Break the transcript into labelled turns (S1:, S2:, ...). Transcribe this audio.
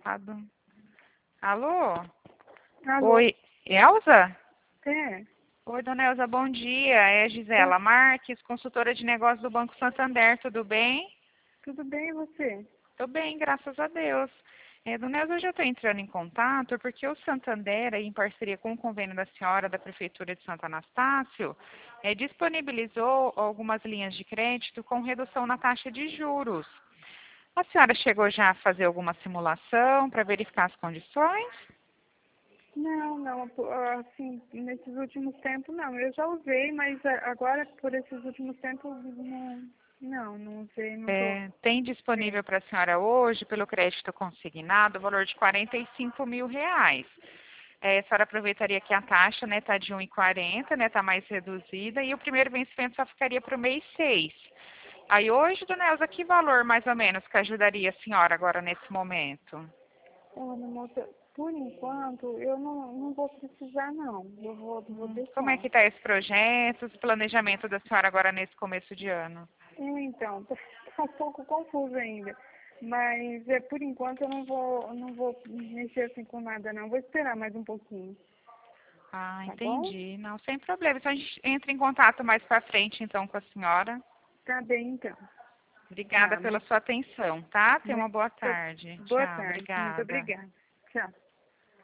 S1: Alô?
S2: Alô?
S1: Oi, Elza?
S2: É,
S1: Oi, dona Elza, bom dia. É Gisela Marques, consultora de negócios do Banco Santander, tudo bem?
S2: tudo bem e você?
S1: Tô bem, graças a Deus. Dona Elza, hoje eu estou entrando em contato porque o Santander, aí, em parceria com o convênio da senhora da Prefeitura de Santo Anastácio, disponibilizou algumas linhas de crédito com redução na taxa de juros. A senhora chegou já a fazer alguma simulação para verificar as condições?
S2: Não, assim, nesses últimos tempos não. Eu já usei, mas agora por esses últimos tempos não usei, não tô.
S1: Tem disponível para a senhora hoje, pelo crédito consignado, o valor de R$ 45.000. A senhora aproveitaria que a taxa está de 1,40, está mais reduzida, e o primeiro vencimento só ficaria para o mês 6. Aí hoje, dona Elza, que valor mais ou menos que ajudaria a senhora agora nesse momento?
S2: Olha, moça, por enquanto eu não vou precisar não. Eu vou
S1: Como é
S2: deixar.
S1: que está esse projeto, esse planejamento da senhora agora nesse começo de ano?
S2: Então, tá um pouco confuso ainda. Mas por enquanto eu não vou mexer assim com nada não. Vou esperar mais um pouquinho,
S1: Ah,
S2: tá bom?
S1: entendi. Não, sem problema. Então a gente entra em contato mais para frente então com a senhora.
S2: Tá bem então.
S1: Obrigada
S2: Tá,
S1: pela sua atenção, tá? Tenha uma
S2: muito
S1: boa tarde.
S2: boa
S1: Tchau,
S2: tarde. Muito
S1: obrigada.
S2: obrigada. Tchau.